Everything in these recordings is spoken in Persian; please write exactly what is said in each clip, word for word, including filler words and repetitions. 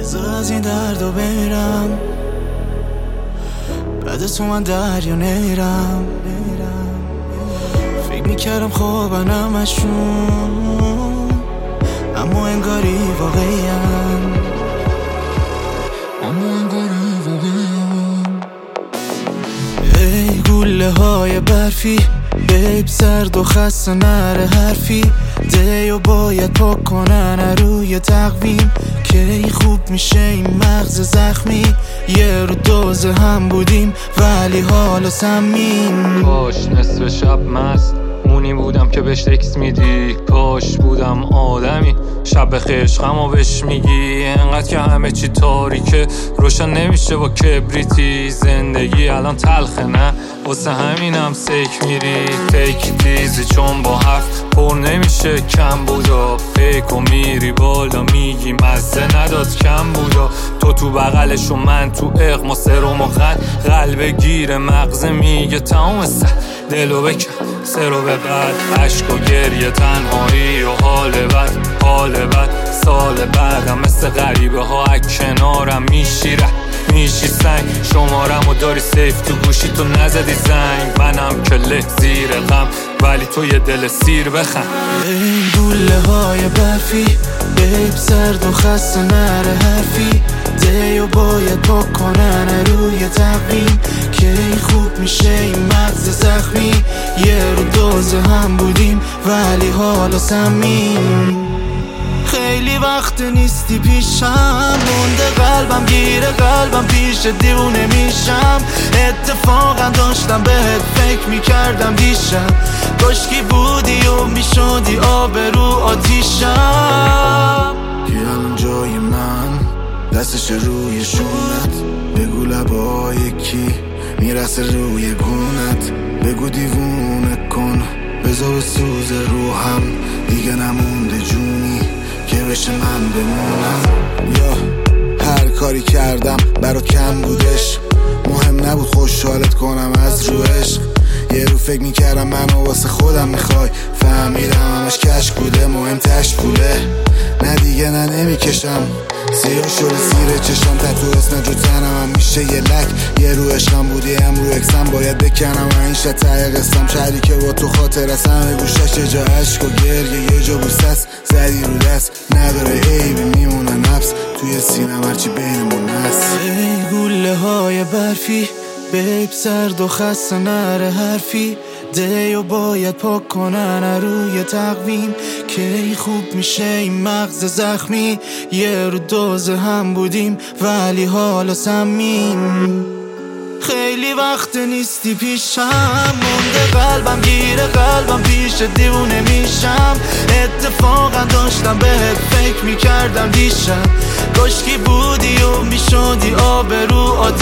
بذار از این درد و برم، بعد تو من دریا نیرم. فکر میکردم خوابن همشون، اما انگاری واقعیم، اما انگاری واقعیم. ای گوله های برفی، بیب سرد و خسته نره حرفی، دیو باید پاک کنن روی تقویم، که خوب میشه این مغز زخمی. یه رو دوزه هم بودیم ولی حالا سمیم. کاش نصف شب مست اونی بودم که بهش تکس میدی، کاش بودم آدمی شب خشقمو بهش میگی. انقدر که همه چی تاریکه روشن نمیشه با کبریتی، زندگی الان تلخه نه واسه همینم سیک میری. تیک دیزی چون با هفت پر نمیشه کم بودا، فیک و میری بالا میگی مزه نداد کم بودا. تو تو بغلش و من تو اقما سرم و خند، قلب گیر مغزه میگه تمام سه دلو بکن سرو به بعد. عشق و گریه تنهایی و حال بد، حال بد سال بعدم مثل غریبه ها از کنارم میشیره میشی سنگ. شمارم و داری سیف تو گوشی تو نزدی زنگ، منم که له زیر غم ولی تو یه دل سیر بخند. ای گوله های برفی، بیب سرد و خسته نره حرفی، دیو باید پاک کنن روی تقویم، که خوب میشه این مغز زخمی. یه رو دوزه هم بودیم ولی حالا سمیم. خیلی وقت نیستی پیشم، مونده قلبم گیره قلبم پیش دیوونه میشم. اتفاقا داشتم بهت فکر میکردم دیشب، کاشکی بودی و میشدی آب رو آتیشم. که الان جای من دستش روی شونت، بگو لبای کی میرسه روی گونت، بگو دیوونه کن بذار بسوز روحم، دیگه نمونده جونی که بشه من بمونم. یا هر کاری کردم برات کم بودش، مهم نبود خوشحالت کنم از رو عشق. یه رو فکر میکردم منو واسه خودم میخوای، فهمیدم همش کشک بوده مهم تش پوله. نه دیگه نه نمیکشم سیاه شده زیر چشم، تتو اسم جو تنم هم میشه یه لک. یه رو عشقم بودی هم رو اکسم باید بکنم و این شد ته قسم. شهری که با تو خاطر است همه گوشش یه جا عشق و گریه، یه جا بوست است زدی رو دست نداره عیبی میمونه نفس توی سینم هرچی بینمون هست. ای گوله های برفی، بیب سرد و خسته نره حرفی، دیو باید پاک کنن روی تقویم، که خوب میشه این مغز زخمی. یه رو دوزه هم بودیم ولی حالا سمیم. خیلی وقت نیستی پیشم، مونده قلبم گیره قلبم پیش دیوونه میشم. اتفاقا داشتم بهت فکر میکردم دیشب، کاشکی بودی و میشدی آب رو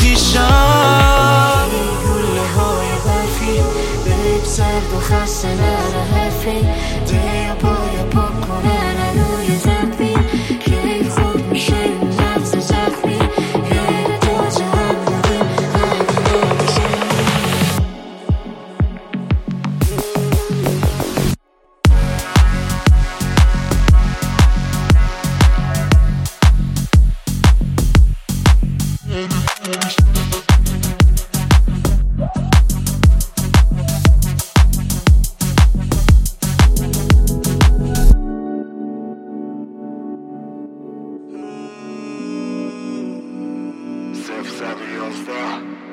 آتیشم. گوله های برفی، بیب سرد و خسته نره حرفی، دیو باید پاک کنن روی زمین، که خوب میشه مغز زخمی. یه دوزه هم بودیم صفر صد و یازده